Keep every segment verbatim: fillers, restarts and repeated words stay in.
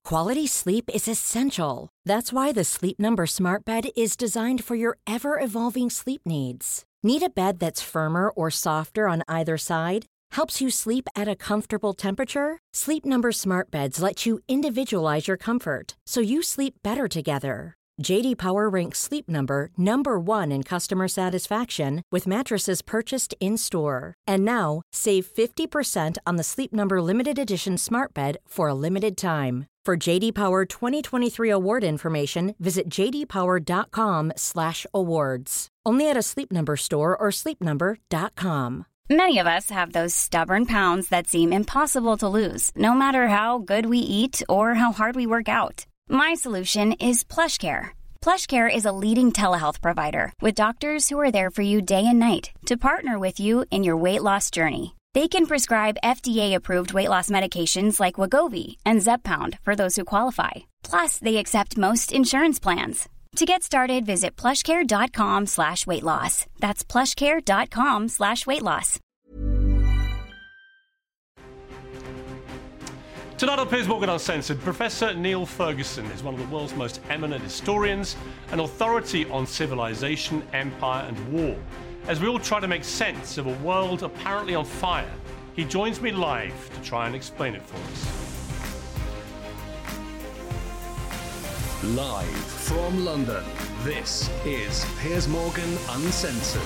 Quality sleep is essential. That's why the Sleep Number Smart Bed is designed for your ever-evolving sleep needs. Need a bed that's firmer or softer on either side? Helps you sleep at a comfortable temperature? Sleep Number Smart Beds let you individualize your comfort so you sleep better together. J D Power ranks Sleep Number number one in customer satisfaction with mattresses purchased in-store. And now, save fifty percent on the Sleep Number Limited Edition Smart Bed for a limited time. For J D Power twenty twenty-three award information, visit j d power dot com slash awards. Only at a Sleep Number store or sleep number dot com. Many of us have those stubborn pounds that seem impossible to lose, no matter how good we eat or how hard we work out. My solution is PlushCare. PlushCare is a leading telehealth provider with doctors who are there for you day and night to partner with you in your weight loss journey. They can prescribe F D A-approved weight loss medications like Wegovy and Zepbound for those who qualify. Plus, they accept most insurance plans. To get started, visit plushcare.com slash weight loss. That's plushcare.com slash weight loss. Tonight on Piers Morgan Uncensored, Professor Neil Ferguson is one of the world's most eminent historians, an authority on civilization, empire and war. As we all try to make sense of a world apparently on fire, he joins me live to try and explain it for us. Live from London, this is Piers Morgan Uncensored.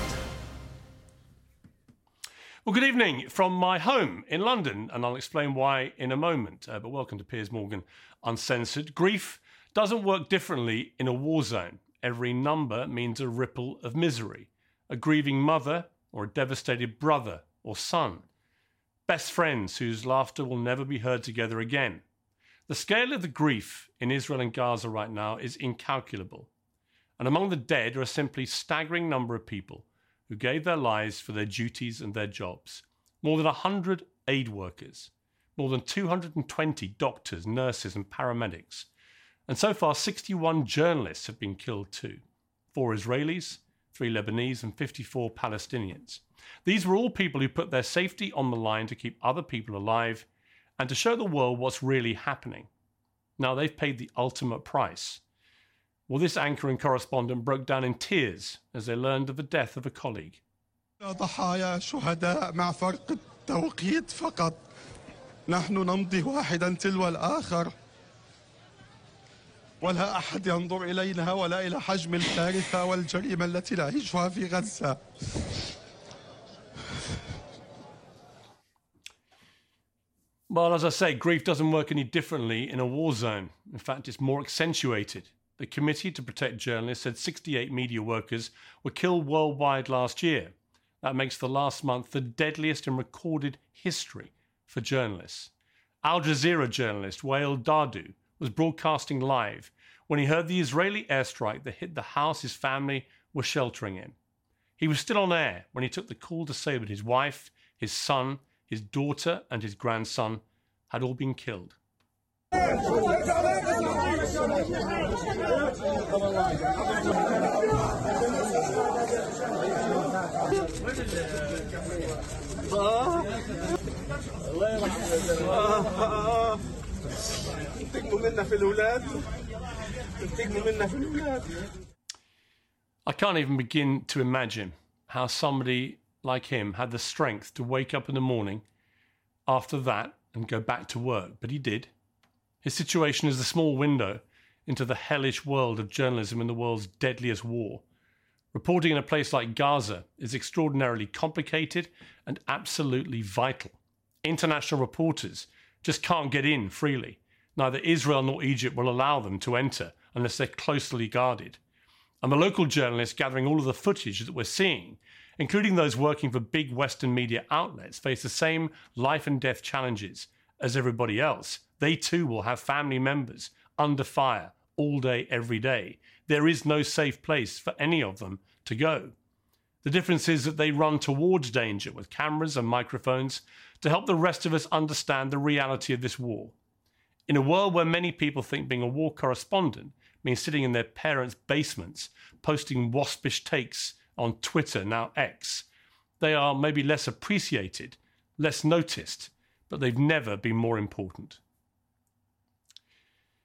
Well, good evening from my home in London, and I'll explain why in a moment. Uh, but welcome to Piers Morgan Uncensored. Grief doesn't work differently in a war zone. Every number means a ripple of misery. A grieving mother or a devastated brother or son. Best friends whose laughter will never be heard together again. The scale of the grief in Israel and Gaza right now is incalculable. And among the dead are a simply staggering number of people who gave their lives for their duties and their jobs. More than one hundred aid workers, more than two hundred twenty doctors, nurses and paramedics. And so far, sixty-one journalists have been killed too. Four Israelis, three Lebanese and fifty-four Palestinians. These were all people who put their safety on the line to keep other people alive and to show the world what's really happening. Now they've paid the ultimate price. Well, this anchor and correspondent broke down in tears as they learned of the death of a colleague. ضحايا شهداء مع فرق التوقيت فقط نحن نمضي واحدا تلو الآخر ولا أحد ينظر إلينا ولا إلى حجم الكارثة والجريمة التي نعيشها في غزة. Well, as I say, grief doesn't work any differently in a war zone. In fact, it's more accentuated. The Committee to Protect Journalists said sixty-eight media workers were killed worldwide last year. That makes the last month the deadliest in recorded history for journalists. Al Jazeera journalist Wael Dardou was broadcasting live when he heard the Israeli airstrike that hit the house his family were sheltering in. He was still on air when he took the call to say that his wife, his son, his daughter and his grandson had all been killed. I can't even begin to imagine how somebody like him had the strength to wake up in the morning after that and go back to work, but he did. His situation is a small window into the hellish world of journalism in the world's deadliest war. Reporting in a place like Gaza is extraordinarily complicated and absolutely vital. International reporters just can't get in freely. Neither Israel nor Egypt will allow them to enter unless they're closely guarded. And the local journalists gathering all of the footage that we're seeing, including those working for big Western media outlets, face the same life and death challenges as everybody else. They too will have family members under fire all day, every day. There is no safe place for any of them to go. The difference is that they run towards danger with cameras and microphones to help the rest of us understand the reality of this war. In a world where many people think being a war correspondent means sitting in their parents' basements, posting waspish takes on Twitter, now X, they are maybe less appreciated, less noticed, but they've never been more important.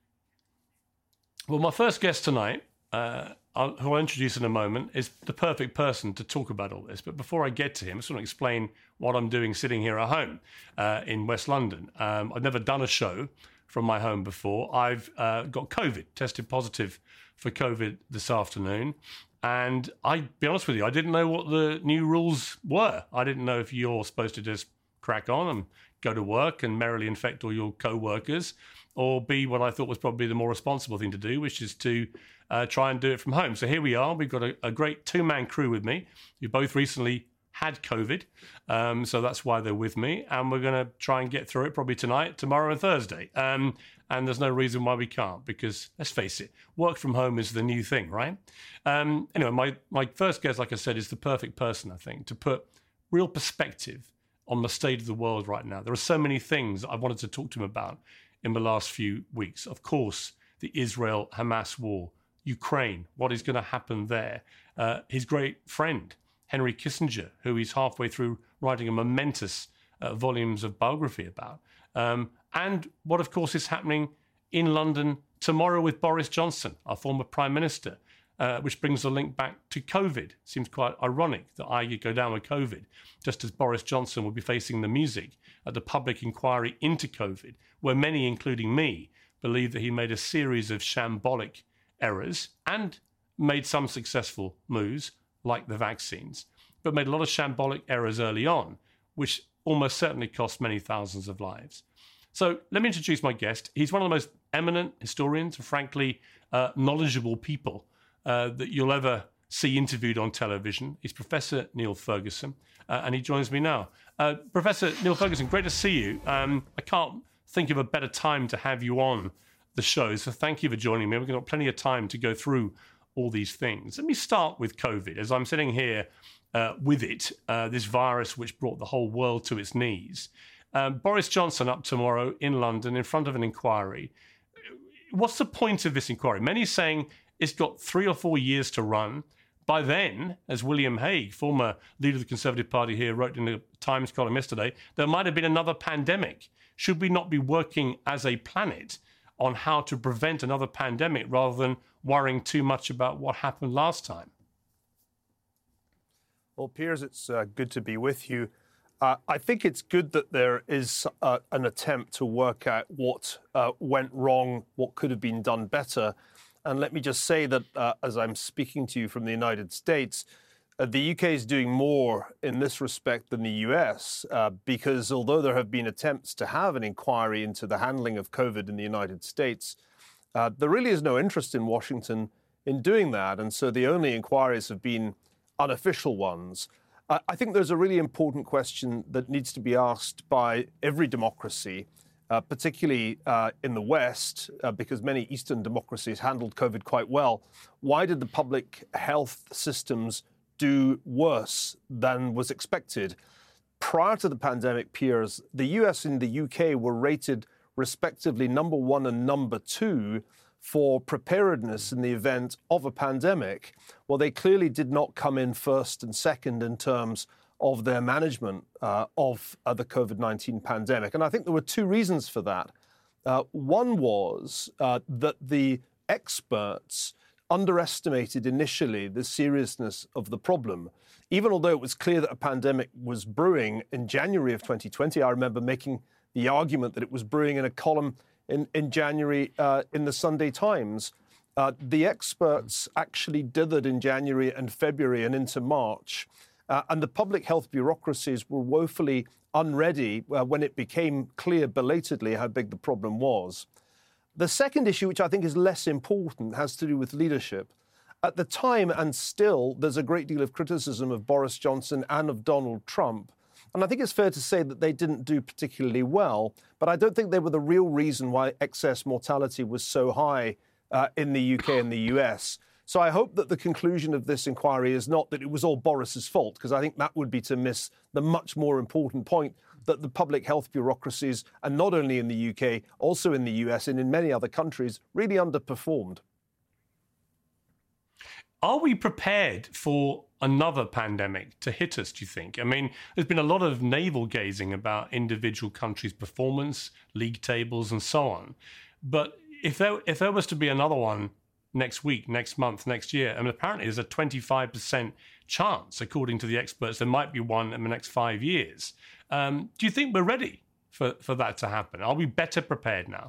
Well, my first guest tonight, uh, I'll, who I'll introduce in a moment, is the perfect person to talk about all this. But before I get to him, I just want to explain what I'm doing sitting here at home uh, in West London. Um, I've never done a show from my home before. I've uh, got COVID, tested positive for COVID this afternoon. And I'll be honest with you, I didn't know what the new rules were. I didn't know if you're supposed to just crack on and go to work and merrily infect all your co-workers, or be what I thought was probably the more responsible thing to do, which is to uh, try and do it from home. So here we are. We've got a, a great two-man crew with me. You both recently had COVID, um, so that's why they're with me. And we're going to try and get through it probably tonight, tomorrow and Thursday. Um, and there's no reason why we can't, because let's face it, work from home is the new thing, right? Um, anyway, my, my first guest, like I said, is the perfect person, I think, to put real perspective on the state of the world right now. There are so many things I wanted to talk to him about in the last few weeks. Of course, the Israel-Hamas war, Ukraine, what is going to happen there. Uh, his great friend, Henry Kissinger, who he's halfway through writing a momentous uh, volumes of biography about. Um, and what, of course, is happening in London tomorrow with Boris Johnson, our former Prime Minister, uh, which brings the link back to COVID. Seems quite ironic that I could go down with COVID, just as Boris Johnson will be facing the music at the public inquiry into COVID, where many, including me, believe that he made a series of shambolic errors and made some successful moves, like the vaccines, but made a lot of shambolic errors early on, which almost certainly cost many thousands of lives. So let me introduce my guest. He's one of the most eminent historians and, frankly, uh, knowledgeable people uh, that you'll ever see interviewed on television. He's Professor Neil Ferguson, uh, and he joins me now. Uh, Professor Neil Ferguson, great to see you. Um, I can't think of a better time to have you on the show, so thank you for joining me. We've got plenty of time to go through all these things. Let me start with COVID. As I'm sitting here uh, with it, uh, this virus which brought the whole world to its knees. Um, Boris Johnson up tomorrow in London in front of an inquiry. What's the point of this inquiry? Many saying it's got three or four years to run. By then, as William Hague, former leader of the Conservative Party here, wrote in the Times column yesterday, there might have been another pandemic. Should we not be working as a planet on how to prevent another pandemic rather than worrying too much about what happened last time? Well, Piers, it's uh, good to be with you. Uh, I think it's good that there is uh, an attempt to work out what uh, went wrong, what could have been done better. And let me just say that uh, as I'm speaking to you from the United States, uh, the U K is doing more in this respect than the U S, uh, because although there have been attempts to have an inquiry into the handling of COVID in the United States, uh, there really is no interest in Washington in doing that. And so the only inquiries have been unofficial ones. Uh, I think there's a really important question that needs to be asked by every democracy, uh, particularly uh, in the West, uh, because many Eastern democracies handled COVID quite well. Why did the public health systems do worse than was expected? Prior to the pandemic, Piers, the U S and the U K were rated respectively number one and number two for preparedness in the event of a pandemic. Well, they clearly did not come in first and second in terms of their management uh, of uh, the COVID nineteen pandemic. And I think there were two reasons for that. Uh, one was uh, that the experts underestimated initially the seriousness of the problem. Even although it was clear that a pandemic was brewing in January of twenty twenty, I remember making the argument that it was brewing in a column in, in January uh, in the Sunday Times. Uh, the experts actually dithered in January and February and into March, uh, and the public health bureaucracies were woefully unready uh, when it became clear belatedly how big the problem was. The second issue, which I think is less important, has to do with leadership. At the time, and still, there's a great deal of criticism of Boris Johnson and of Donald Trump. And I think it's fair to say that they didn't do particularly well, but I don't think they were the real reason why excess mortality was so high uh, in the U K and the U S. So I hope that the conclusion of this inquiry is not that it was all Boris's fault, because I think that would be to miss the much more important point that the public health bureaucracies, and not only in the U K, also in the U S and in many other countries, really underperformed. Are we prepared for another pandemic to hit us, do you think? I mean, there's been a lot of navel-gazing about individual countries' performance, league tables and so on. But if there if there was to be another one next week, next month, next year, and apparently there's a twenty-five percent chance, according to the experts, there might be one in the next five years. Um, do you think we're ready for, for that to happen? Are we better prepared now?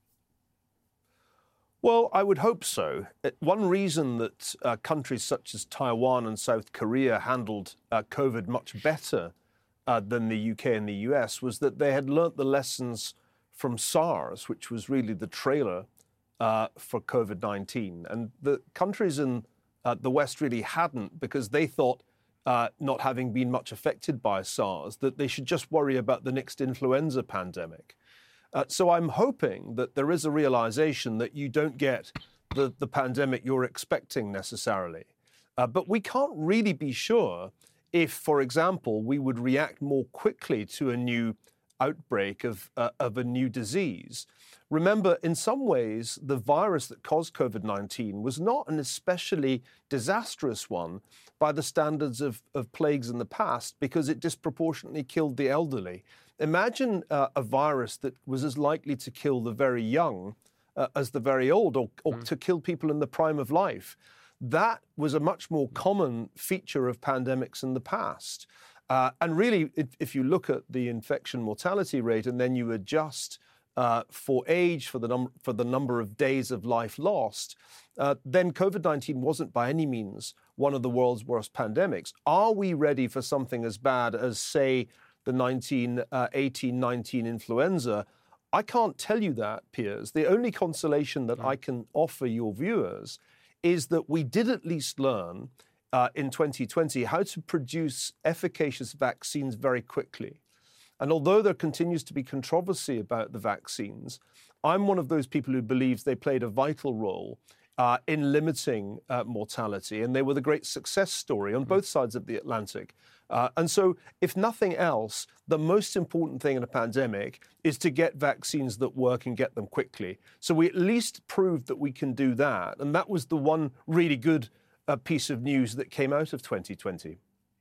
Well, I would hope so. One reason that uh, countries such as Taiwan and South Korea handled uh, COVID much better uh, than the U K and the U S was that they had learnt the lessons from SARS, which was really the trailer uh, for COVID nineteen. And the countries in uh, the West really hadn't, because they thought, uh, not having been much affected by SARS, that they should just worry about the next influenza pandemic. Uh, so I'm hoping that there is a realization that you don't get the, the pandemic you're expecting necessarily. Uh, but we can't really be sure if, for example, we would react more quickly to a new outbreak of, uh, of a new disease. Remember, in some ways, the virus that caused COVID nineteen was not an especially disastrous one by the standards of, of plagues in the past, because it disproportionately killed the elderly. Imagine uh, a virus that was as likely to kill the very young uh, as the very old, or, or mm. to kill people in the prime of life. That was a much more common feature of pandemics in the past. Uh, and really, if, if you look at the infection mortality rate and then you adjust uh, for age, for the, num- for the number of days of life lost, uh, then COVID nineteen wasn't by any means one of the world's worst pandemics. Are we ready for something as bad as, say, the nineteen eighteen nineteen influenza? I can't tell you that, Piers. The only consolation that I can offer your viewers is that we did at least learn uh, in twenty twenty how to produce efficacious vaccines very quickly. And although there continues to be controversy about the vaccines, I'm one of those people who believes they played a vital role uh, in limiting uh, mortality, and they were the great success story on both sides of the Atlantic. Uh, and so, if nothing else, the most important thing in a pandemic is to get vaccines that work and get them quickly. So we at least proved that we can do that. And that was the one really good uh, piece of news that came out of twenty twenty.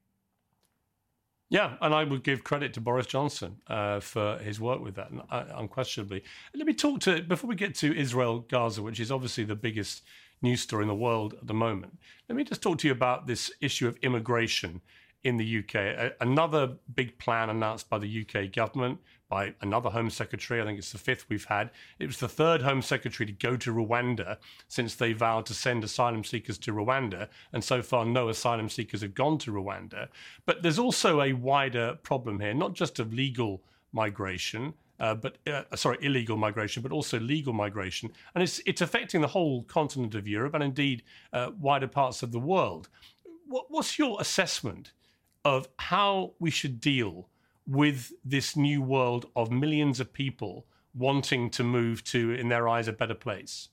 Yeah, and I would give credit to Boris Johnson uh, for his work with that, uh, unquestionably. Let me talk to, before we get to Israel, Gaza, which is obviously the biggest news story in the world at the moment, let me just talk to you about this issue of immigration in the U K. A- another big plan announced by the U K government, by another Home Secretary. I think it's the fifth we've had. It was the third Home Secretary to go to Rwanda since they vowed to send asylum seekers to Rwanda. And so far, no asylum seekers have gone to Rwanda. But there's also a wider problem here, not just of legal migration, uh, but uh, sorry, illegal migration, but also legal migration. And it's, it's affecting the whole continent of Europe and indeed uh, wider parts of the world. What, what's your assessment of how we should deal with this new world of millions of people wanting to move to, in their eyes, a better place?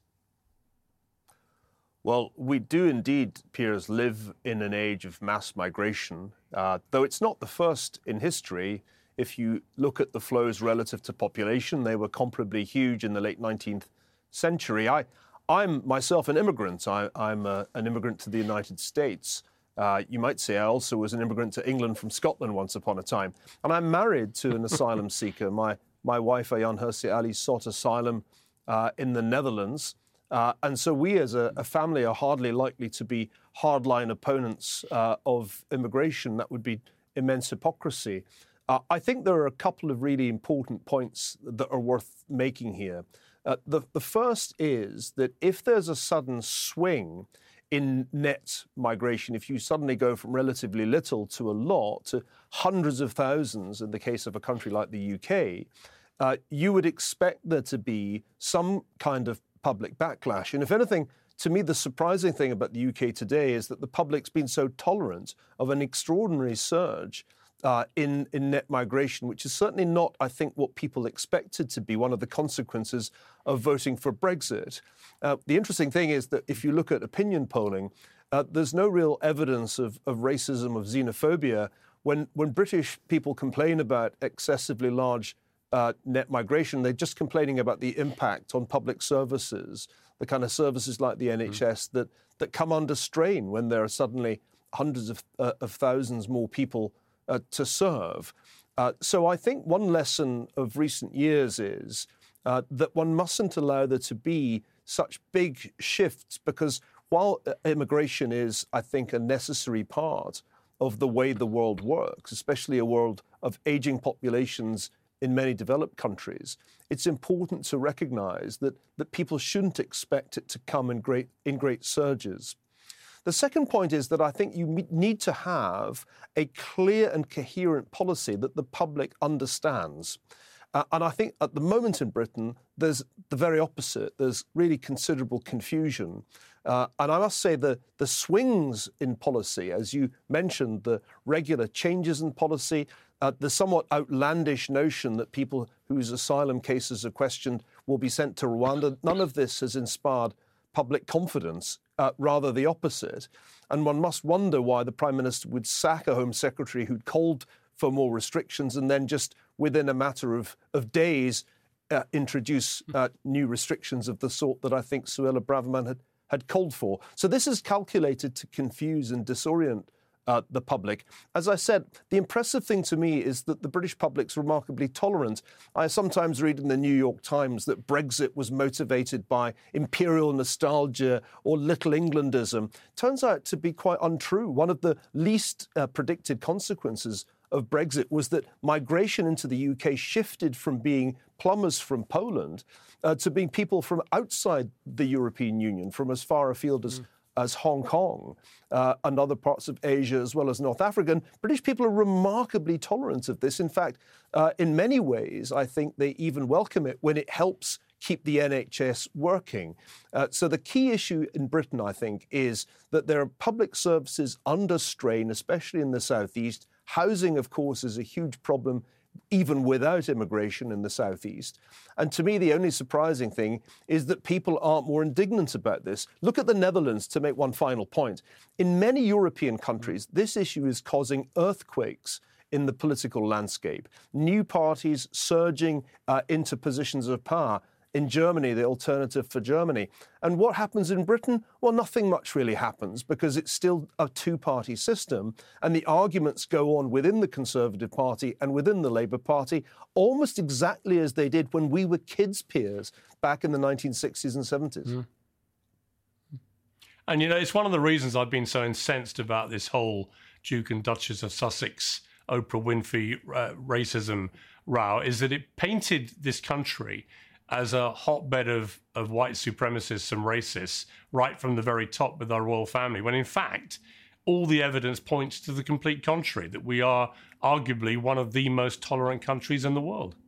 Well, we do indeed, Piers, live in an age of mass migration, uh, though it's not the first in history. If you look at the flows relative to population, they were comparably huge in the late nineteenth century. I, I'm myself an immigrant. I, I'm a, an immigrant to the United States. Uh, you might say I also was an immigrant to England from Scotland once upon a time. And I'm married to an asylum seeker. My my wife, Ayaan Hirsi Ali, sought asylum uh, in the Netherlands. Uh, and so we as a, a family are hardly likely to be hardline opponents uh, of immigration. That would be immense hypocrisy. Uh, I think there are a couple of really important points that are worth making here. Uh, the, the first is that if there's a sudden swing in net migration, if you suddenly go from relatively little to a lot, to hundreds of thousands in the case of a country like the U K, uh, you would expect there to be some kind of public backlash. And if anything, to me, the surprising thing about the U K today is that the public's been so tolerant of an extraordinary surge uh, in, in net migration, which is certainly not, I think, what people expected to be one of the consequences of voting for Brexit. Uh, the interesting thing is that if you look at opinion polling, uh, there's no real evidence of, of racism, of xenophobia. When, when British people complain about excessively large uh, net migration, they're just complaining about the impact on public services, the kind of services like the N H S mm. that, that come under strain when there are suddenly hundreds of, uh, of thousands more people uh, to serve. Uh, so I think one lesson of recent years is uh, that one mustn't allow there to be such big shifts, because while immigration is, I think, a necessary part of the way the world works, especially a world of aging populations in many developed countries, it's important to recognize that, that people shouldn't expect it to come in great, in great surges. The second point is that I think you need to have a clear and coherent policy that the public understands. Uh, and I think at the moment in Britain, there's the very opposite. There's really considerable confusion. Uh, and I must say that the swings in policy, as you mentioned, the regular changes in policy, uh, the somewhat outlandish notion that people whose asylum cases are questioned will be sent to Rwanda, none of this has inspired public confidence, uh, rather the opposite. And one must wonder why the Prime Minister would sack a Home Secretary who'd called for more restrictions and then just within a matter of, of days uh, introduce uh, new restrictions of the sort that I think Suella Braverman had, had called for. So this is calculated to confuse and disorient uh, the public. As I said, the impressive thing to me is that the British public's remarkably tolerant. I sometimes read in the New York Times that Brexit was motivated by imperial nostalgia or Little Englandism. Turns out to be quite untrue. One of the least uh, predicted consequences of Brexit was that migration into the U K shifted from being plumbers from Poland uh, to being people from outside the European Union, from as far afield as, mm. as Hong Kong uh, and other parts of Asia, as well as North Africa. And British people are remarkably tolerant of this. In fact, uh, in many ways, I think they even welcome it when it helps keep the N H S working. Uh, so the key issue in Britain, I think, is that there are public services under strain, especially in the southeast. Housing, of course, is a huge problem, even without immigration in the southeast. And to me, the only surprising thing is that people aren't more indignant about this. Look at the Netherlands, to make one final point. In many European countries, this issue is causing earthquakes in the political landscape. New parties surging uh, into positions of power. In Germany, the Alternative for Germany. And what happens in Britain? Well, nothing much really happens because it's still a two-party system. And the arguments go on within the Conservative Party and within the Labour Party almost exactly as they did when we were kids' peers back in the nineteen sixties and seventies. Mm. And, you know, it's one of the reasons I've been so incensed about this whole Duke and Duchess of Sussex, Oprah Winfrey uh, racism row, is that it painted this country as a hotbed of, of white supremacists and racists right from the very top with our royal family, when in fact, all the evidence points to the complete contrary, that we are arguably one of the most tolerant countries in the world.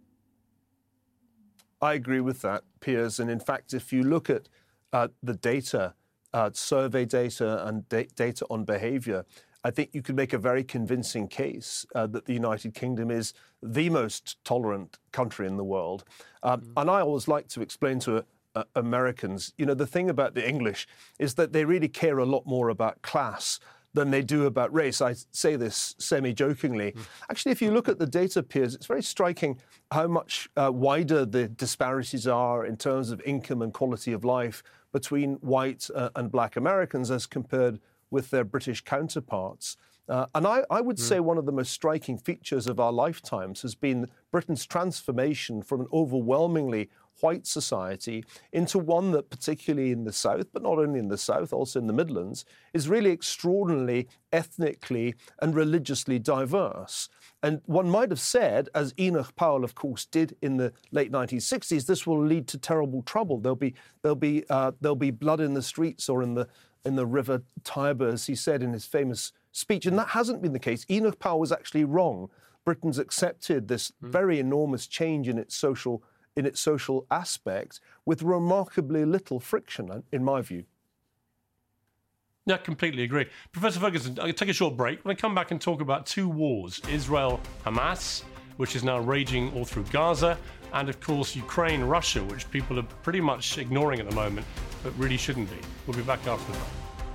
I agree with that, Piers. And in fact, if you look at uh, the data, uh, survey data and da- data on behaviour, I think you could make a very convincing case uh, that the United Kingdom is the most tolerant country in the world. Um, mm. And I always like to explain to uh, Americans, you know, the thing about the English is that they really care a lot more about class than they do about race. I say this semi-jokingly. Mm. Actually, if you look at the data, Piers, it's very striking how much uh, wider the disparities are in terms of income and quality of life between white uh, and black Americans as compared with their British counterparts. Uh, and I, I would mm. say one of the most striking features of our lifetimes has been Britain's transformation from an overwhelmingly white society into one that, particularly in the South, but not only in the South, also in the Midlands, is really extraordinarily ethnically and religiously diverse. And one might have said, as Enoch Powell, of course, did in the late nineteen sixties, this will lead to terrible trouble. There'll be, there'll be, uh, there'll be blood in the streets or in the in the River Tiber, as he said in his famous speech. And that hasn't been the case. Enoch Powell was actually wrong. Britain's accepted this mm. very enormous change in its social in its social aspect with remarkably little friction, in my view. Yeah, I completely agree. Professor Ferguson, I'll take a short break. When I come back and talk about two wars, Israel-Hamas, which is now raging all through Gaza, and of course Ukraine-Russia, which people are pretty much ignoring at the moment, but really shouldn't be. We'll be back after that.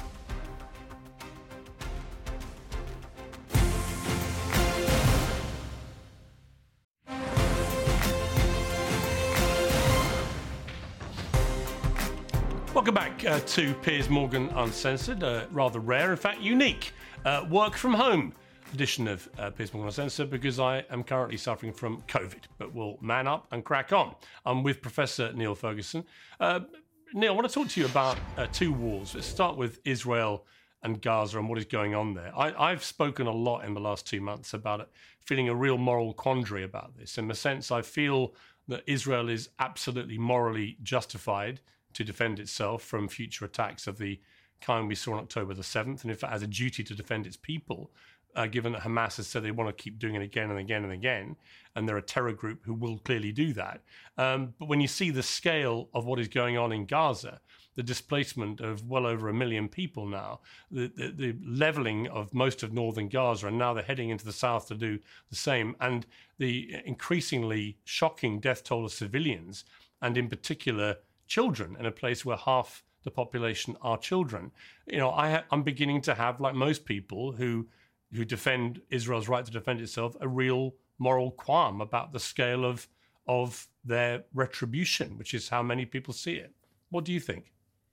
Welcome back uh, to Piers Morgan Uncensored, uh, rather rare, in fact unique, uh, work from home edition of uh, Piers Morgan Uncensored because I am currently suffering from COVID, but we'll man up and crack on. I'm with Professor Neil Ferguson. Uh, Neil, I want to talk to you about uh, two wars. Let's start with Israel and Gaza and what is going on there. I, I've spoken a lot in the last two months about it, feeling a real moral quandary about this. In the sense, I feel that Israel is absolutely morally justified to defend itself from future attacks of the kind we saw on October the seventh, and in fact has a duty to defend its people, uh, given that Hamas has said they want to keep doing it again and again and again, and they're a terror group who will clearly do that. Um, but when you see the scale of what is going on in Gaza, the displacement of well over a million people now, the, the, the levelling of most of northern Gaza, and now they're heading into the south to do the same, and the increasingly shocking death toll of civilians, and in particular children, in a place where half the population are children. You know, I ha- I'm beginning to have, like most people who who defend Israel's right to defend itself, a real moral qualm about the scale of of their retribution, which is how many people see it. What do you think?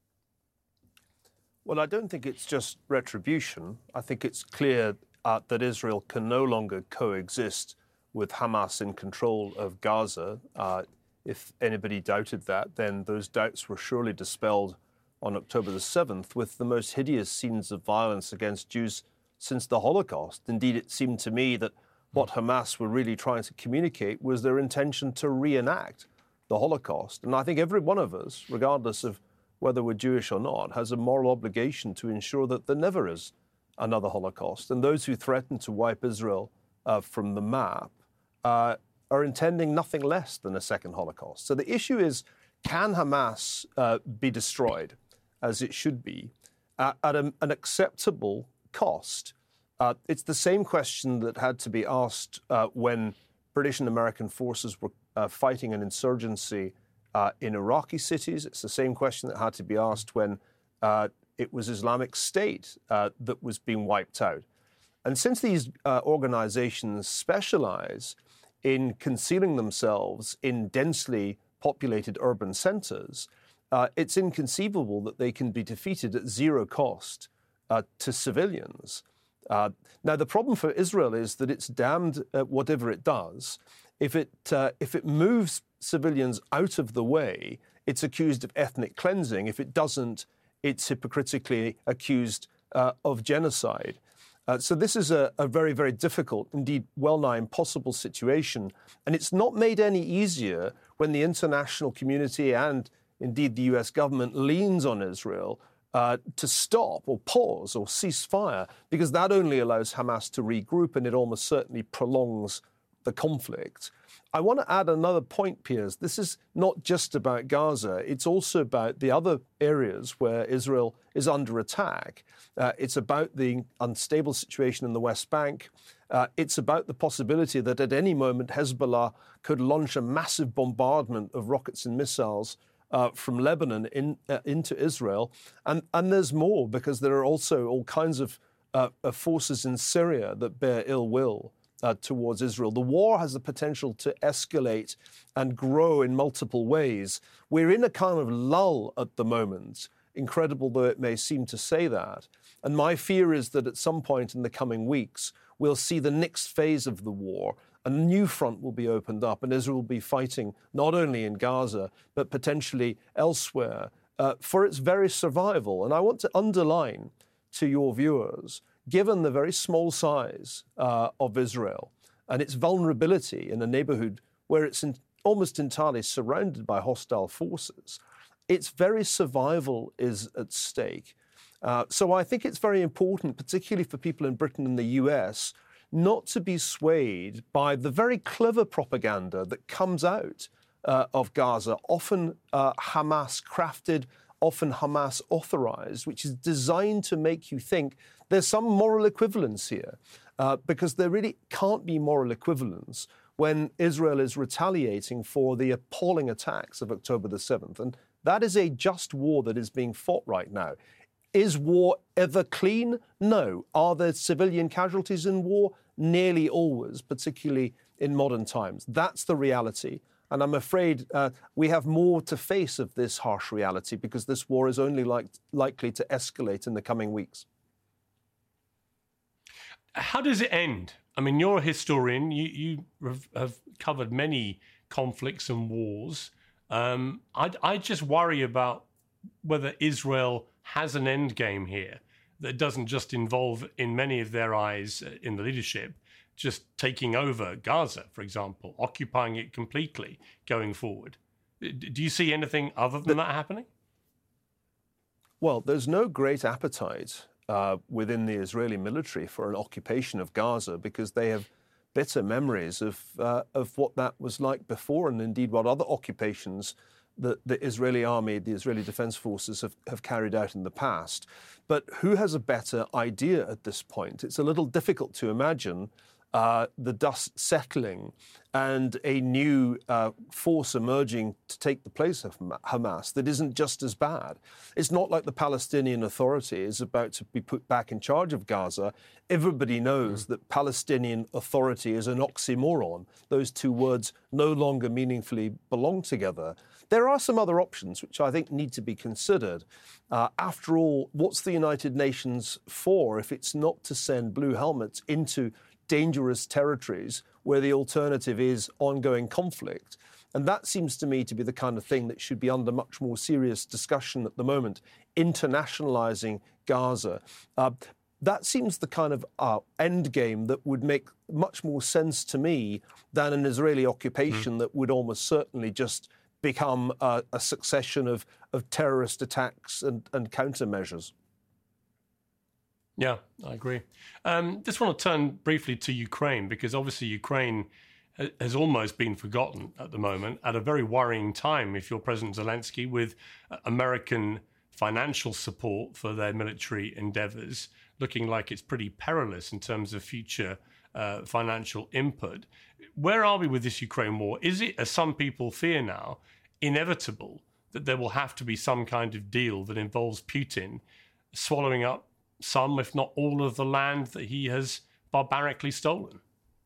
Well, I don't think it's just retribution. I think it's clear uh, that Israel can no longer coexist with Hamas in control of Gaza. Uh, if anybody doubted that, then those doubts were surely dispelled on October the seventh with the most hideous scenes of violence against Jews since the Holocaust. Indeed, it seemed to me that what Hamas were really trying to communicate was their intention to reenact the Holocaust. And I think every one of us, regardless of whether we're Jewish or not, has a moral obligation to ensure that there never is another Holocaust. And those who threaten to wipe Israel uh, from the map uh, are intending nothing less than a second Holocaust. So the issue is, can Hamas uh, be destroyed, as it should be, uh, at a, an acceptable cost? Uh, it's the same question that had to be asked uh, when British and American forces were uh, fighting an insurgency Uh, in Iraqi cities. It's the same question that had to be asked when uh, it was Islamic State uh, that was being wiped out. And since these uh, organizations specialize in concealing themselves in densely populated urban centers, uh, it's inconceivable that they can be defeated at zero cost uh, to civilians. Uh, now, the problem for Israel is that it's damned at whatever it does. If it, uh, if it moves civilians out of the way, it's accused of ethnic cleansing. If it doesn't, it's hypocritically accused uh, of genocide. Uh, so this is a, a very, very difficult, indeed well-nigh impossible situation. And it's not made any easier when the international community and indeed the U S government leans on Israel uh, to stop or pause or cease fire, because that only allows Hamas to regroup, and it almost certainly prolongs the conflict. I want to add another point, Piers. This is not just about Gaza. It's also about the other areas where Israel is under attack. Uh, it's about the unstable situation in the West Bank. Uh, it's about the possibility that at any moment Hezbollah could launch a massive bombardment of rockets and missiles uh, from Lebanon in, uh, into Israel. And, and there's more, because there are also all kinds of uh, forces in Syria that bear ill will Uh, towards Israel. The war has the potential to escalate and grow in multiple ways. We're in a kind of lull at the moment, incredible though it may seem to say that. And my fear is that at some point in the coming weeks, we'll see the next phase of the war. A new front will be opened up, and Israel will be fighting not only in Gaza, but potentially elsewhere uh, for its very survival. And I want to underline to your viewers, given the very small size uh, of Israel and its vulnerability in a neighborhood where it's in, almost entirely surrounded by hostile forces, its very survival is at stake. Uh, so I think it's very important, particularly for people in Britain and the U S, not to be swayed by the very clever propaganda that comes out uh, of Gaza, often uh, Hamas crafted, often Hamas authorized, which is designed to make you think there's some moral equivalence here, uh, because there really can't be moral equivalence when Israel is retaliating for the appalling attacks of October the seventh. And that is a just war that is being fought right now. Is war ever clean? No. Are there civilian casualties in war? Nearly always, particularly in modern times. That's the reality. And I'm afraid uh, we have more to face of this harsh reality, because this war is only like, likely to escalate in the coming weeks. How does it end? I mean, you're a historian. You, you have covered many conflicts and wars. Um, I, I just worry about whether Israel has an end game here that doesn't just involve, in many of their eyes, uh, in the leadership, just taking over Gaza, for example, occupying it completely going forward. Do you see anything other than that happening? Well, there's no great appetite uh, within the Israeli military for an occupation of Gaza because they have bitter memories of uh, of what that was like before, and indeed what other occupations that the Israeli army, the Israeli Defense Forces have, have carried out in the past. But who has a better idea at this point? It's a little difficult to imagine uh, the dust settling and a new uh, force emerging to take the place of Hamas that isn't just as bad. It's not like the Palestinian Authority is about to be put back in charge of Gaza. Everybody knows mm. that Palestinian Authority is an oxymoron. Those two words no longer meaningfully belong together. There are some other options which I think need to be considered. Uh, after all, what's the United Nations for if it's not to send blue helmets into dangerous territories where the alternative is ongoing conflict? And that seems to me to be the kind of thing that should be under much more serious discussion at the moment, internationalizing Gaza. Uh, that seems the kind of uh, end game that would make much more sense to me than an Israeli occupation mm. that would almost certainly just become a, a succession of, of terrorist attacks and, and countermeasures. Yeah, I agree. Um, just want to turn briefly to Ukraine, because obviously Ukraine ha- has almost been forgotten at the moment at a very worrying time if you're President Zelensky, with uh, American financial support for their military endeavors looking like it's pretty perilous in terms of future uh, financial input. Where are we with this Ukraine war? Is it, as some people fear now, inevitable that there will have to be some kind of deal that involves Putin swallowing up some, if not all, of the land that he has barbarically stolen?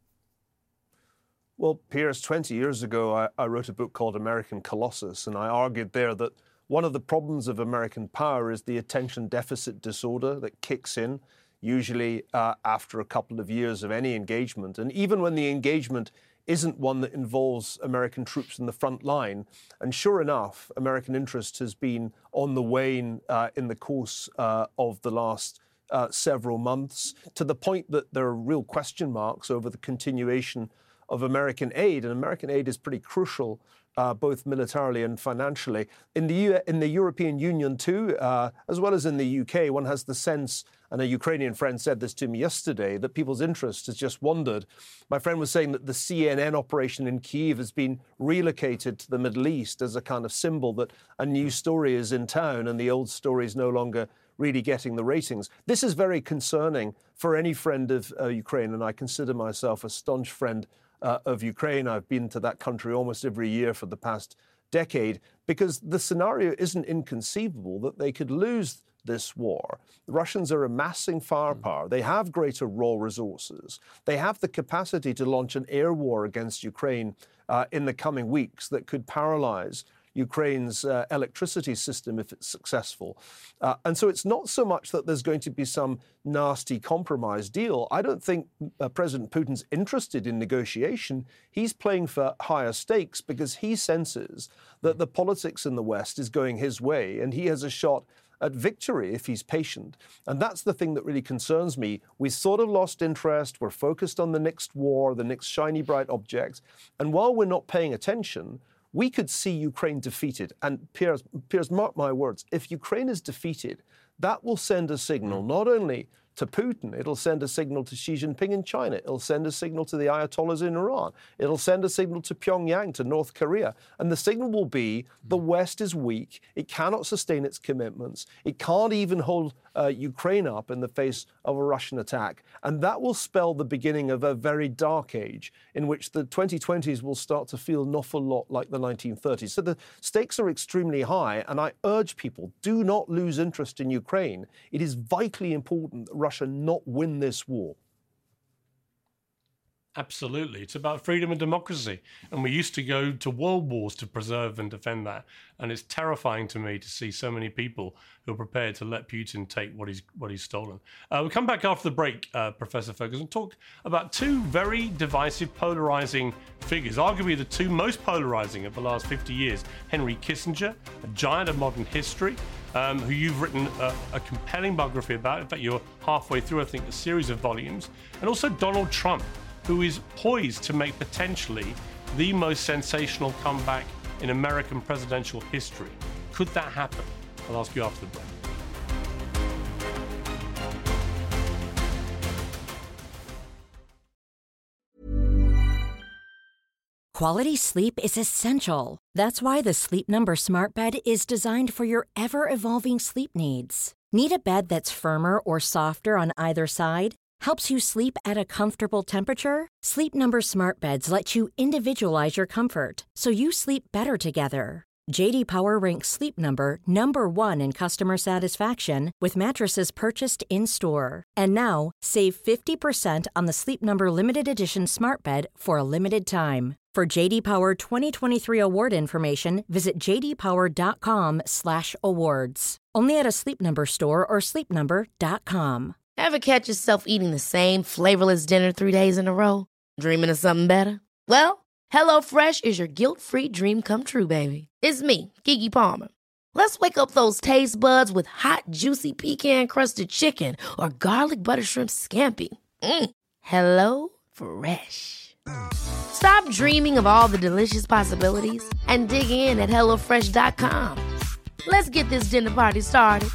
Well, Piers, twenty years ago, I, I wrote a book called American Colossus, and I argued there that one of the problems of American power is the attention deficit disorder that kicks in, usually uh, after a couple of years of any engagement. And even when the engagement isn't one that involves American troops in the front line. And sure enough, American interest has been on the wane uh, in the course uh, of the last uh, several months, to the point that there are real question marks over the continuation of American aid. And American aid is pretty crucial, uh, both militarily and financially. In the U- in the European Union too, uh, as well as in the U K, one has the sense, and a Ukrainian friend said this to me yesterday, that people's interest has just wandered. My friend was saying that the C N N operation in Kyiv has been relocated to the Middle East as a kind of symbol that a new story is in town and the old story is no longer really getting the ratings. This is very concerning for any friend of uh, Ukraine, and I consider myself a staunch friend uh, of Ukraine. I've been to that country almost every year for the past decade, because the scenario isn't inconceivable that they could lose this war. The Russians are amassing firepower. They have greater raw resources. They have the capacity to launch an air war against Ukraine uh, in the coming weeks that could paralyze Ukraine's uh, electricity system if it's successful. Uh, and so it's not so much that there's going to be some nasty compromise deal. I don't think uh, President Putin's interested in negotiation. He's playing for higher stakes because he senses that the politics in the West is going his way, and he has a shot at victory if he's patient. And that's the thing that really concerns me. We sort of lost interest. We're focused on the next war, the next shiny, bright object. And while we're not paying attention, we could see Ukraine defeated. And Piers, Piers, mark my words, if Ukraine is defeated, that will send a signal not only to Putin, it'll send a signal to Xi Jinping in China, it'll send a signal to the Ayatollahs in Iran, it'll send a signal to Pyongyang, to North Korea. And the signal will be the West is weak, it cannot sustain its commitments, it can't even hold uh, Ukraine up in the face of a Russian attack. And that will spell the beginning of a very dark age in which the twenty twenties will start to feel an awful lot like the nineteen thirties. So the stakes are extremely high, and I urge people, do not lose interest in Ukraine. It is vitally important that Russia not win this war. Absolutely. It's about freedom and democracy. And we used to go to world wars to preserve and defend that. And it's terrifying to me to see so many people who are prepared to let Putin take what he's what he's stolen. Uh, we'll come back after the break, uh, Professor Ferguson, and talk about two very divisive, polarizing figures, arguably the two most polarizing of the last fifty years. Henry Kissinger, a giant of modern history, um, who you've written a, a compelling biography about. In fact, you're halfway through, I think, a series of volumes. And also Donald Trump, who is poised to make potentially the most sensational comeback in American presidential history. Could that happen? I'll ask you after the break. Quality sleep is essential. That's why the Sleep Number Smart Bed is designed for your ever-evolving sleep needs. Need a bed that's firmer or softer on either side? Helps you sleep at a comfortable temperature? Sleep Number Smart Beds let you individualize your comfort, so you sleep better together. J D Power ranks Sleep Number number one in customer satisfaction with mattresses purchased in-store. And now, save fifty percent on the Sleep Number Limited Edition Smart Bed for a limited time. For J D Power twenty twenty-three award information, visit j d power dot com slash awards. Only at a Sleep Number store or sleep number dot com. Ever catch yourself eating the same flavorless dinner three days in a row? Dreaming of something better? Well, HelloFresh is your guilt-free dream come true, baby. It's me, Keke Palmer. Let's wake up those taste buds with hot, juicy pecan-crusted chicken or garlic butter shrimp scampi. Mm. Hello Fresh. Stop dreaming of all the delicious possibilities and dig in at hello fresh dot com. Let's get this dinner party started.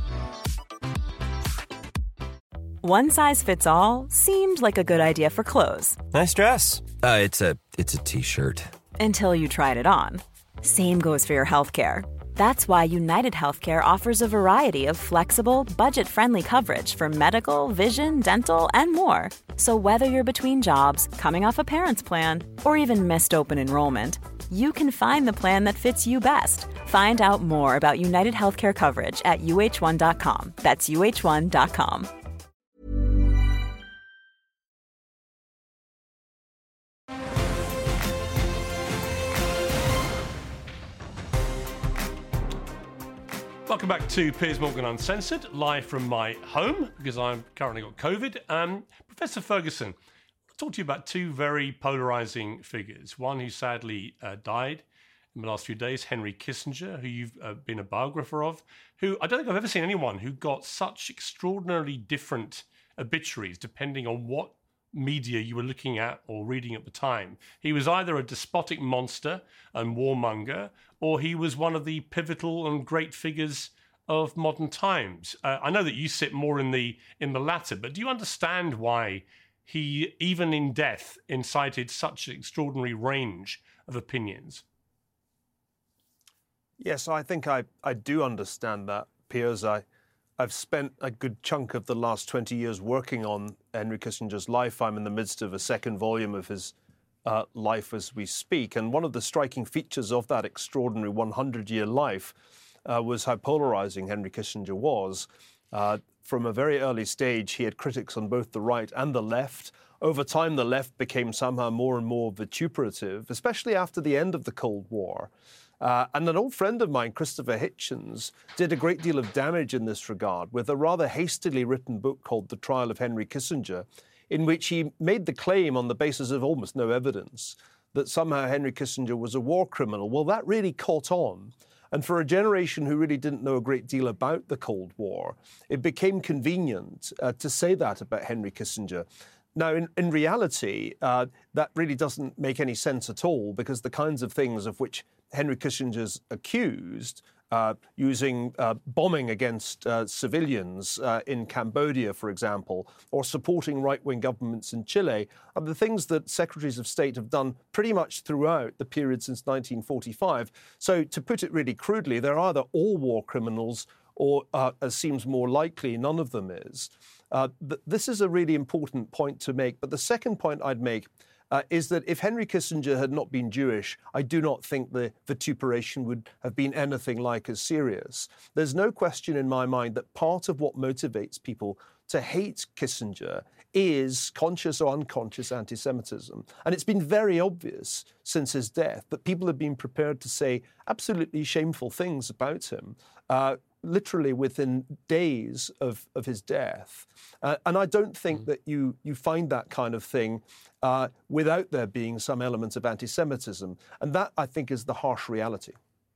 One size fits all seemed like a good idea for clothes. Nice dress. Uh, it's a it's a t-shirt. Until you tried it on. Same goes for your healthcare. That's why United Healthcare offers a variety of flexible, budget-friendly coverage for medical, vision, dental, and more. So whether you're between jobs, coming off a parent's plan, or even missed open enrollment, you can find the plan that fits you best. Find out more about United Healthcare coverage at u h one dot com. That's u h one dot com. Welcome back to Piers Morgan Uncensored, live from my home, because I've currently got COVID. Um, Professor Ferguson, I'll talk to you about two very polarising figures. One who sadly uh, died in the last few days, Henry Kissinger, who you've uh, been a biographer of, who I don't think I've ever seen anyone who got such extraordinarily different obituaries depending on what media you were looking at or reading at the time. He was either a despotic monster and warmonger, or he was one of the pivotal and great figures of modern times. Uh, I know that you sit more in the in the latter, but do you understand why he, even in death, incited such an extraordinary range of opinions? Yes, I think I, I do understand that, Piers. I, I've spent a good chunk of the last twenty years working on Henry Kissinger's life. I'm in the midst of a second volume of his uh, life as we speak. And one of the striking features of that extraordinary hundred-year life uh, was how polarizing Henry Kissinger was. Uh, from a very early stage, he had critics on both the right and the left. Over time, the left became somehow more and more vituperative, especially after the end of the Cold War. Uh, and an old friend of mine, Christopher Hitchens, did a great deal of damage in this regard with a rather hastily written book called The Trial of Henry Kissinger, in which he made the claim on the basis of almost no evidence that somehow Henry Kissinger was a war criminal. Well, that really caught on. And for a generation who really didn't know a great deal about the Cold War, it became convenient uh, to say that about Henry Kissinger. Now, in, in reality, uh, that really doesn't make any sense at all, because the kinds of things of which Henry Kissinger's accused, uh, using uh, bombing against uh, civilians uh, in Cambodia, for example, or supporting right-wing governments in Chile, are the things that secretaries of state have done pretty much throughout the period since nineteen forty-five. So, to put it really crudely, they're either all war criminals or, uh, as seems more likely, none of them is. Uh, th- this is a really important point to make. But the second point I'd make, uh, is that if Henry Kissinger had not been Jewish, I do not think the vituperation would have been anything like as serious. There's no question in my mind that part of what motivates people to hate Kissinger is conscious or unconscious anti-Semitism. And it's been very obvious since his death that people have been prepared to say absolutely shameful things about him, uh, literally within days of, of his death. Uh, and I don't think mm. that you, you find that kind of thing uh, without there being some element of anti-Semitism. And that, I think, is the harsh reality.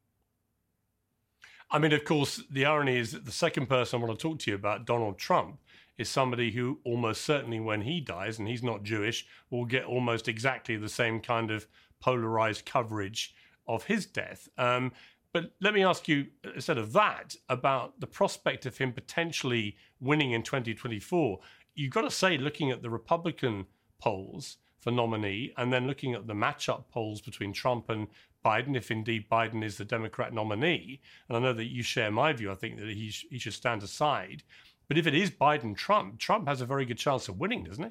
I mean, of course, the irony is that the second person I want to talk to you about, Donald Trump, is somebody who almost certainly when he dies, and he's not Jewish, will get almost exactly the same kind of polarized coverage of his death. Um, but let me ask you, instead of that, about the prospect of him potentially winning in twenty twenty-four. You've got to say, looking at the Republican polls for nominee, and then looking at the matchup polls between Trump and Biden, if indeed Biden is the Democrat nominee, and I know that you share my view, I think that he, sh- he should stand aside. But if it is Biden-Trump, Trump has a very good chance of winning, doesn't he?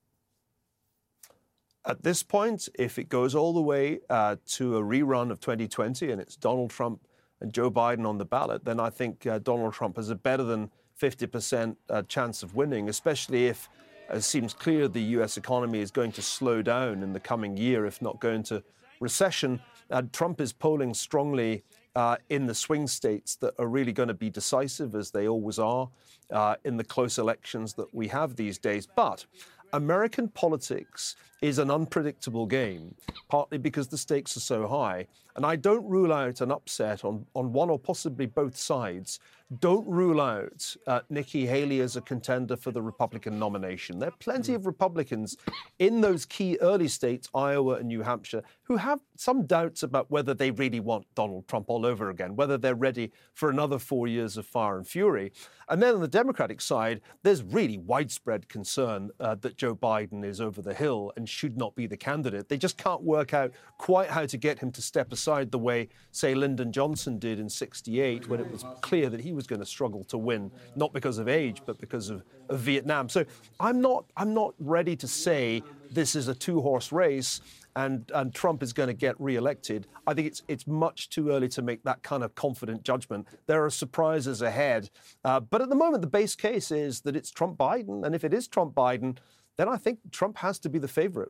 At this point, if it goes all the way uh, to a rerun of twenty twenty and it's Donald Trump and Joe Biden on the ballot, then I think uh, Donald Trump has a better than fifty percent uh, chance of winning, especially if it seems clear the U S economy is going to slow down in the coming year, if not go into recession. Uh, Trump is polling strongly uh, in the swing states that are really going to be decisive, as they always are, uh, in the close elections that we have these days. But American politics is an unpredictable game, partly because the stakes are so high. And I don't rule out an upset on, on one or possibly both sides. Don't rule out uh, Nikki Haley as a contender for the Republican nomination. There are plenty of Republicans in those key early states, Iowa and New Hampshire, who have some doubts about whether they really want Donald Trump all over again, whether they're ready for another four years of fire and fury. And then on the Democratic side, there's really widespread concern uh, that Joe Biden is over the hill and should not be the candidate. They just can't work out quite how to get him to step aside the way, say, Lyndon Johnson did in sixty-eight, when it was clear that he was going to struggle to win, not because of age, but because of, of Vietnam. So I'm not I'm not ready to say this is a two-horse race and, and Trump is going to get re-elected. I think it's it's much too early to make that kind of confident judgment. There are surprises ahead. Uh, but at the moment, the base case is that it's Trump-Biden. And if it is Trump-Biden, then I think Trump has to be the favorite.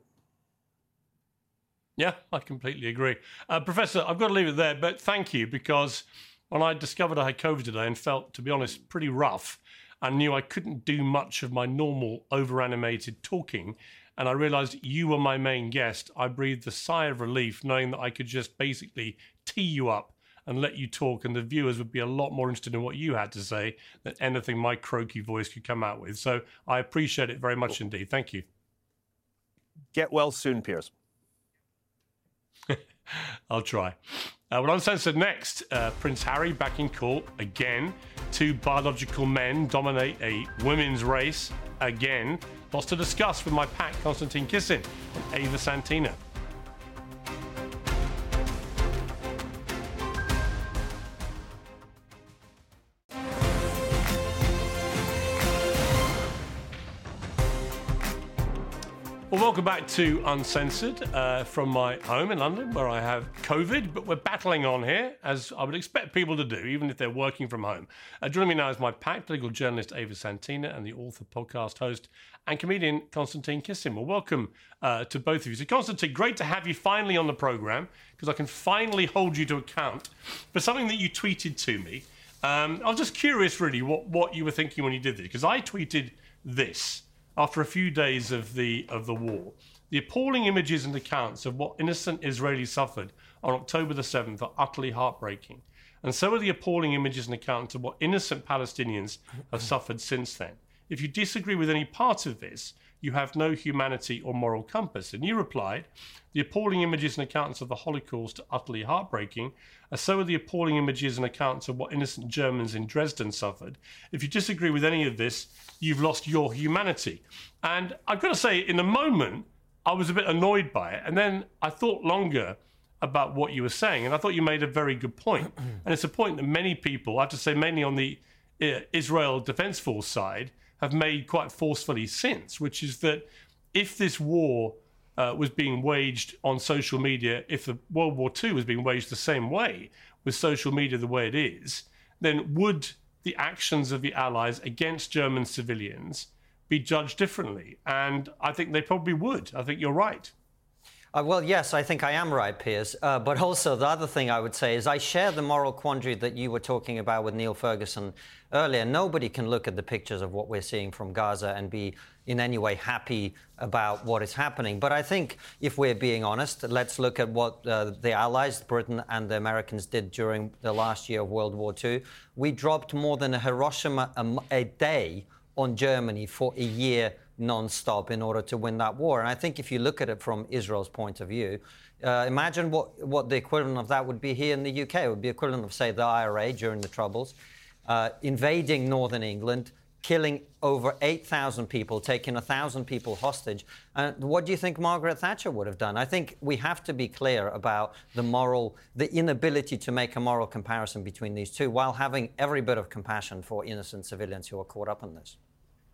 Yeah, I completely agree. Uh, Professor, I've got to leave it there, but thank you, because when I discovered I had COVID today and felt, to be honest, pretty rough, I knew I couldn't do much of my normal over-animated talking, and I realised you were my main guest. I breathed a sigh of relief knowing that I could just basically tee you up and let you talk, and the viewers would be a lot more interested in what you had to say than anything my croaky voice could come out with. So I appreciate it very much indeed. Thank you. Get well soon, Piers. I'll try. Uh, well, Uncensored next, uh, Prince Harry back in court again. Two biological men dominate a women's race again. Lots to discuss with my pack, Konstantin Kisin and Ava Santina. Well, welcome back to Uncensored uh, from my home in London, where I have COVID, but we're battling on here, as I would expect people to do, even if they're working from home. Uh, joining me now is my pack, political journalist Ava Santina, and the author, podcast host, and comedian Konstantin Kisin. Well, welcome uh, to both of you. So, Konstantin, great to have you finally on the programme, because I can finally hold you to account for something that you tweeted to me. Um, I was just curious, really, what, what you were thinking when you did this, because I tweeted this. After a few days of the of the war, the appalling images and accounts of what innocent Israelis suffered on October the seventh are utterly heartbreaking. And so are the appalling images and accounts of what innocent Palestinians have suffered since then. If you disagree with any part of this, you have no humanity or moral compass. And you replied, the appalling images and accounts of the Holocaust are utterly heartbreaking, and so are the appalling images and accounts of what innocent Germans in Dresden suffered. If you disagree with any of this, you've lost your humanity. And I've got to say, in the moment, I was a bit annoyed by it. And then I thought longer about what you were saying, and I thought you made a very good point. And it's a point that many people, I have to say mainly on the uh, Israel Defense Force side, have made quite forcefully since, which is that if this war uh, was being waged on social media, if the World War Two was being waged the same way with social media the way it is, then would the actions of the Allies against German civilians be judged differently? And I think they probably would. I think you're right. Uh, well, yes, I think I am right, Piers. Uh, but also the other thing I would say is I share the moral quandary that you were talking about with Neil Ferguson earlier. Nobody can look at the pictures of what we're seeing from Gaza and be in any way happy about what is happening. But I think if we're being honest, let's look at what uh, the Allies, Britain and the Americans did during the last year of World War Two. We dropped more than a Hiroshima a, a day on Germany for a year non-stop in order to win that war. And I think if you look at it from Israel's point of view, uh, imagine what, what the equivalent of that would be here in the U K. It would be equivalent of, say, the I R A during the Troubles, uh, invading northern England, killing over eight thousand people, taking one thousand people hostage. And what do you think Margaret Thatcher would have done? I think we have to be clear about the moral, the inability to make a moral comparison between these two while having every bit of compassion for innocent civilians who are caught up in this.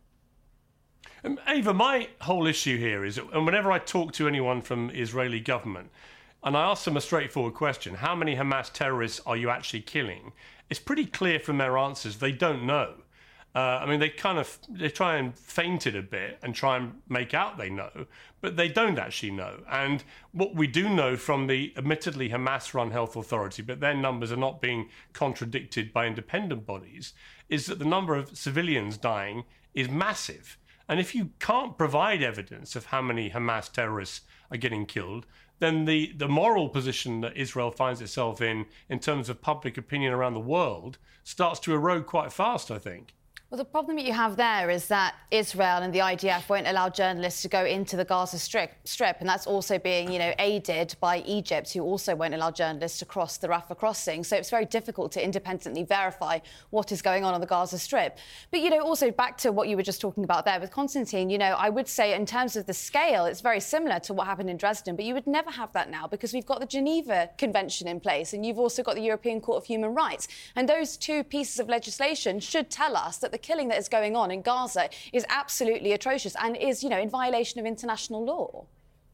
Um, Ava, my whole issue here is, and whenever I talk to anyone from Israeli government, and I ask them a straightforward question, how many Hamas terrorists are you actually killing? It's pretty clear from their answers they don't know. Uh, I mean, they kind of, they try and feint it a bit and try and make out they know, but they don't actually know. And what we do know from the admittedly Hamas-run health authority, but their numbers are not being contradicted by independent bodies, is that the number of civilians dying is massive. And if you can't provide evidence of how many Hamas terrorists are getting killed, then the, the moral position that Israel finds itself in, in terms of public opinion around the world, starts to erode quite fast, I think. Well, the problem that you have there is that Israel and the I D F won't allow journalists to go into the Gaza Strip, strip and that's also being, you know, aided by Egypt, who also won't allow journalists to cross the Rafah crossing. So it's very difficult to independently verify what is going on on the Gaza Strip. But, you know, also back to what you were just talking about there with Konstantin, you know, I would say in terms of the scale, it's very similar to what happened in Dresden, but you would never have that now because we've got the Geneva Convention in place and you've also got the European Court of Human Rights. And those two pieces of legislation should tell us that the killing that is going on in Gaza is absolutely atrocious and is, you know, in violation of international law.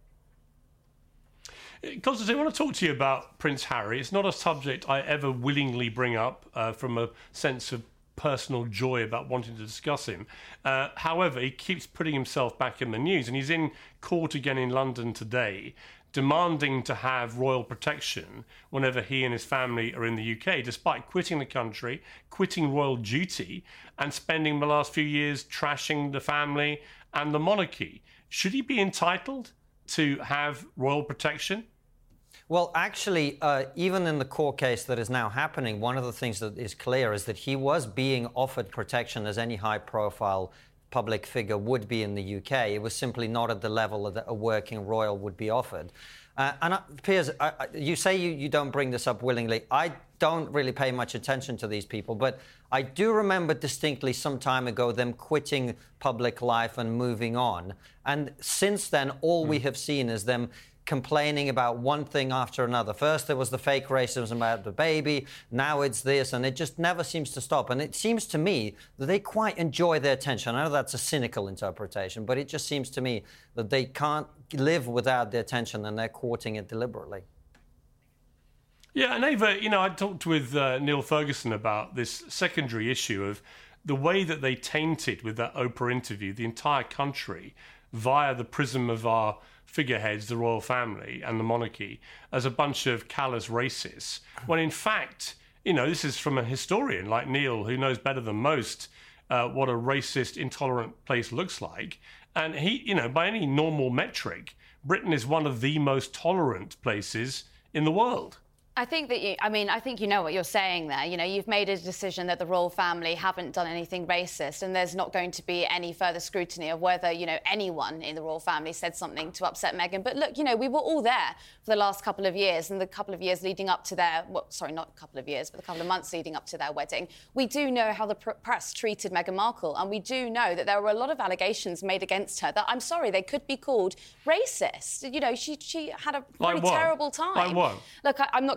Constantine, I want to talk to you about Prince Harry. It's not a subject I ever willingly bring up uh, from a sense of personal joy about wanting to discuss him. Uh, however, he keeps putting himself back in the news, and he's in court again in London today, demanding to have royal protection whenever he and his family are in the U K, despite quitting the country, quitting royal duty, and spending the last few years trashing the family and the monarchy. Should he be entitled to have royal protection? Well, actually, uh, even in the court case that is now happening, one of the things that is clear is that he was being offered protection as any high-profile public figure would be in the U K. It was simply not at the level that a working royal would be offered. Uh, and uh, Piers, I, I, you say you, you don't bring this up willingly. I don't really pay much attention to these people, but I do remember distinctly some time ago them quitting public life and moving on. And since then, all mm. we have seen is them complaining about one thing after another. First, there was the fake racism about the baby. Now it's this, and it just never seems to stop. And it seems to me that they quite enjoy their attention. I know that's a cynical interpretation, but it just seems to me that they can't live without their attention and they're courting it deliberately. Yeah, and Ava, you know, I talked with uh, Neil Ferguson about this secondary issue of the way that they tainted with that Oprah interview the entire country via the prism of our figureheads, the royal family and the monarchy, as a bunch of callous racists, when in fact, you know, this is from a historian like Neil, who knows better than most uh, what a racist, intolerant place looks like. And he, you know, by any normal metric, Britain is one of the most tolerant places in the world. I think that you, I mean, I think you know what you're saying there. You know, you've made a decision that the royal family haven't done anything racist, and there's not going to be any further scrutiny of whether, you know, anyone in the royal family said something to upset Meghan. But look, you know, we were all there for the last couple of years, and the couple of years leading up to their, well, sorry, not a couple of years, but the couple of months leading up to their wedding. We do know how the pr- press treated Meghan Markle, and we do know that there were a lot of allegations made against her that, I'm sorry, they could be called racist. You know, she she had a pretty like terrible time. Like what? Look, I, I'm not going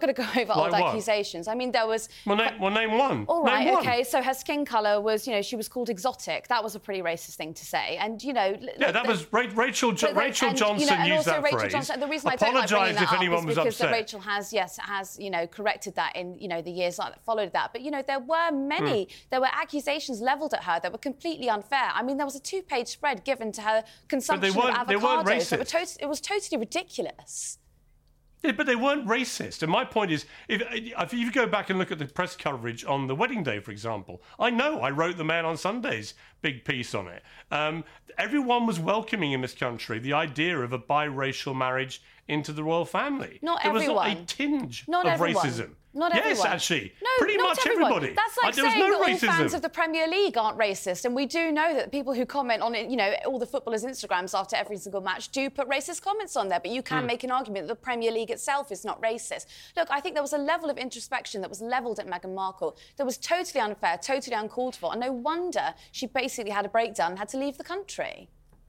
going to go over Like old what? accusations. I mean, there was... Well, name, well, name one. All right, name one. OK, so her skin colour was, you know, she was called exotic. That was a pretty racist thing to say. And, you know... Yeah, that was Ra- Rachel, jo- Rachel and, Johnson you know, and used also that Rachel phrase. Johnson, the reason I don't like bringing that if up anyone is was because that upset. Rachel has, yes, has, you know, corrected that in, you know, the years that followed that. But, you know, there were many, mm. there were accusations levelled at her that were completely unfair. I mean, there was a two-page spread given to her consumption of avocados. They weren't racist. That were to- it was totally ridiculous. Yeah, but they weren't racist. And my point is, if, if you go back and look at the press coverage on the wedding day, for example, I know I wrote the Man on Sunday's big piece on it. Um, everyone was welcoming in this country the idea of a biracial marriage into the royal family. Not there everyone. was not a tinge not of everyone. racism. Not yes, everyone. actually. No, Pretty not much everyone. everybody. That's like uh, there was saying no that racism. all fans of the Premier League aren't racist. And we do know that people who comment on it, you know, all the footballers' Instagrams after every single match do put racist comments on there. But you can mm. make an argument that the Premier League itself is not racist. Look, I think there was a level of introspection that was levelled at Meghan Markle that was totally unfair, totally uncalled for. And no wonder she basically had a breakdown and had to leave the country.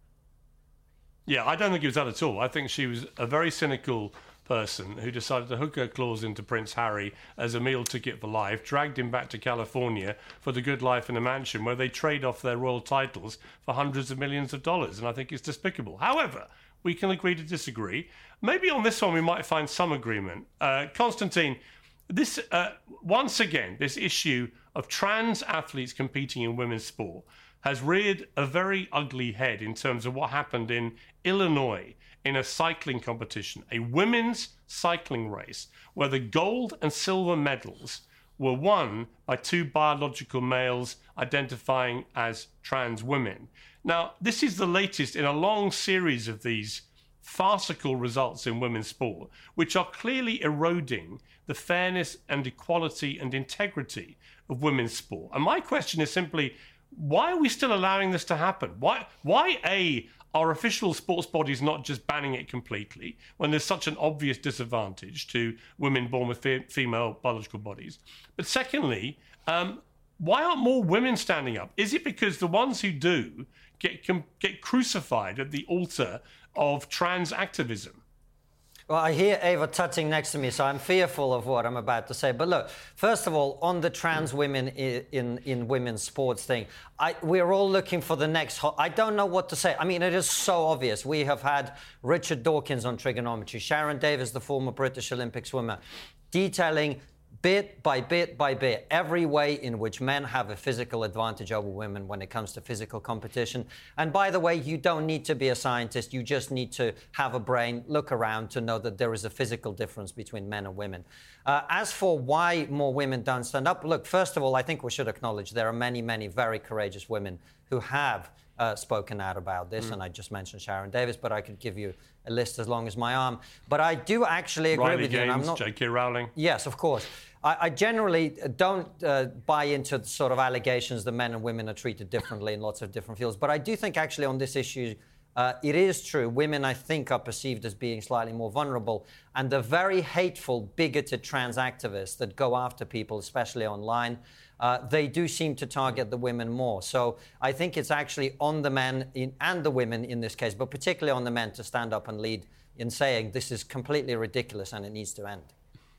Yeah, I don't think it was that at all. I think she was a very cynical person who decided to hook her claws into Prince Harry as a meal ticket for life, dragged him back to California for the good life in a mansion where they trade off their royal titles for hundreds of millions of dollars. And I think it's despicable. However, we can agree to disagree. Maybe on this one we might find some agreement. Uh, Constantine, this uh, once again, this issue of trans athletes competing in women's sport has reared a very ugly head in terms of what happened in Illinois in a cycling competition, a women's cycling race, where the gold and silver medals were won by two biological males identifying as trans women. Now, this is the latest in a long series of these farcical results in women's sport, which are clearly eroding the fairness and equality and integrity of women's sport. And my question is simply, why are we still allowing this to happen? Why, why A, are official sports bodies not just banning it completely when there's such an obvious disadvantage to women born with fe- female biological bodies? But secondly, um, why aren't more women standing up? Is it because the ones who do get com- get crucified at the altar of trans activism? Well, I hear Ava tutting next to me, so I'm fearful of what I'm about to say. But look, first of all, on the trans women in, in, in women's sports thing, I, we're all looking for the next... Ho- I don't know what to say. I mean, it is so obvious. We have had Richard Dawkins on trigonometry, Sharon Davis, the former British Olympic swimmer, detailing bit by bit by bit every way in which men have a physical advantage over women when it comes to physical competition. And by the way, you don't need to be a scientist. You just need to have a brain, look around to know that there is a physical difference between men and women. Uh, as for why more women don't stand up, look, first of all, I think we should acknowledge there are many, many very courageous women who have uh, spoken out about this. Mm. And I just mentioned Sharon Davis, but I could give you a list as long as my arm. But I do actually agree Riley with Gaines, you. And I'm not... J K Rowling. Yes, of course. I, I generally don't uh, buy into the sort of allegations that men and women are treated differently in lots of different fields. But I do think actually on this issue, uh, it is true. Women, I think, are perceived as being slightly more vulnerable. And the very hateful, bigoted trans activists that go after people, especially online, uh, they do seem to target the women more. So I think it's actually on the men in, and the women in this case, but particularly on the men to stand up and lead in saying this is completely ridiculous and it needs to end.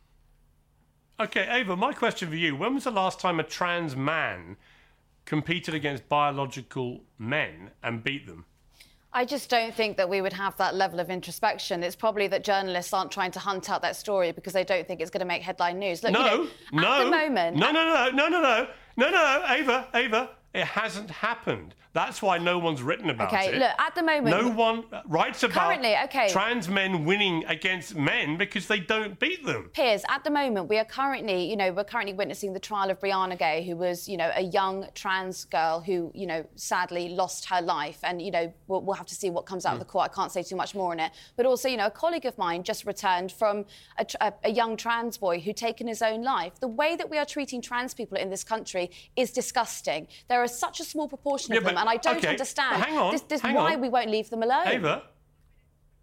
OK, Ava, my question for you, when was the last time a trans man competed against biological men and beat them? I just don't think that we would have that level of introspection. It's probably that journalists aren't trying to hunt out that story because they don't think it's going to make headline news. Look, no, you know, no, at the moment... No, no, no, no, no, no, no, no, Ava, Ava, it hasn't happened. That's why no one's written about okay, it. Okay, look, at the moment... No one writes about currently, okay. trans men winning against men because they don't beat them. Piers, at the moment, we are currently, you know, we're currently witnessing the trial of Brianna Gay, who was, you know, a young trans girl who, you know, sadly lost her life. And, you know, we'll, we'll have to see what comes out mm. of the court. I can't say too much more on it. But also, you know, a colleague of mine just returned from a, a, a young trans boy who'd taken his own life. The way that we are treating trans people in this country is disgusting. There is such a small proportion yeah, of them, but, and I don't okay. understand Hang on, this, this hang why on. we won't leave them alone. Ava,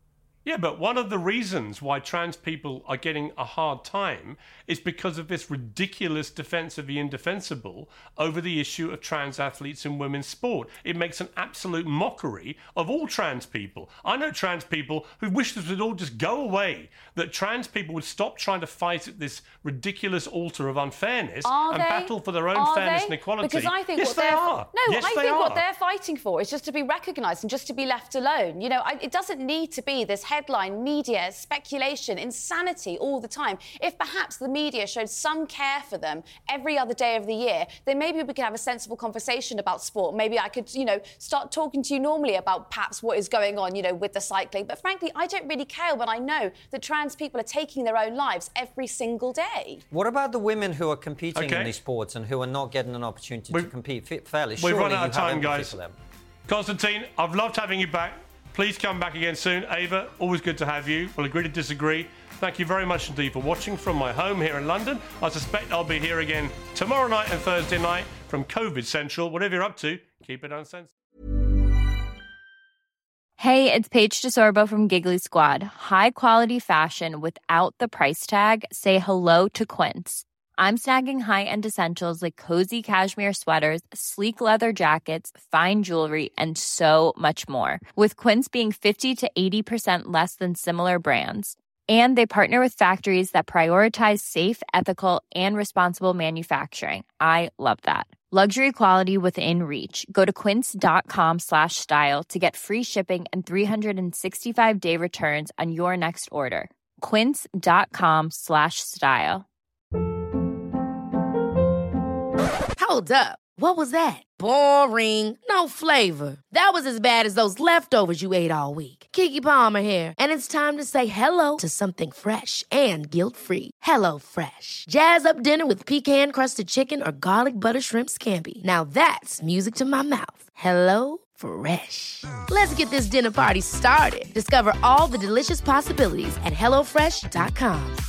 Yeah, but one of the reasons why trans people are getting a hard time is because of this ridiculous defense of the indefensible over the issue of trans athletes in women's sport. It makes an absolute mockery of all trans people. I know trans people who wish this would all just go away, that trans people would stop trying to fight at this ridiculous altar of unfairness are and they? battle for their own are fairness they? and equality. Because I think yes, what they they're are. No, yes, I they think are. what they're fighting for is just to be recognised and just to be left alone. You know, I, it doesn't need to be this headline, media, speculation, insanity all the time. If perhaps the media showed some care for them every other day of the year, then maybe we could have a sensible conversation about sport. Maybe I could, you know, start talking to you normally about perhaps what is going on, you know, with the cycling. But frankly, I don't really care when I know that trans people are taking their own lives every single day. What about the women who are competing Okay. in these sports and who are not getting an opportunity We've- to compete fa- fairly? We've Surely run you out of have time, empathy guys. for them. Constantine, I've loved having you back. Please come back again soon. Ava, always good to have you. We'll agree to disagree. Thank you very much indeed for watching from my home here in London. I suspect I'll be here again tomorrow night and Thursday night from COVID Central. Whatever you're up to, keep it uncensored. Hey, it's Paige DeSorbo from Giggly Squad. High quality fashion without the price tag. Say hello to Quince. I'm snagging high-end essentials like cozy cashmere sweaters, sleek leather jackets, fine jewelry, and so much more. With Quince being fifty to eighty percent less than similar brands. And they partner with factories that prioritize safe, ethical, and responsible manufacturing. I love that. Luxury quality within reach. Go to quince.com slash style to get free shipping and three sixty-five day returns on your next order. Quince.com slash style. Hold up. What was that? Boring. No flavor. That was as bad as those leftovers you ate all week. Keke Palmer here. And it's time to say hello to something fresh and guilt-free. Hello Fresh. Jazz up dinner with pecan-crusted chicken or garlic butter shrimp scampi. Now that's music to my mouth. Hello Fresh. Let's get this dinner party started. Discover all the delicious possibilities at hello fresh dot com.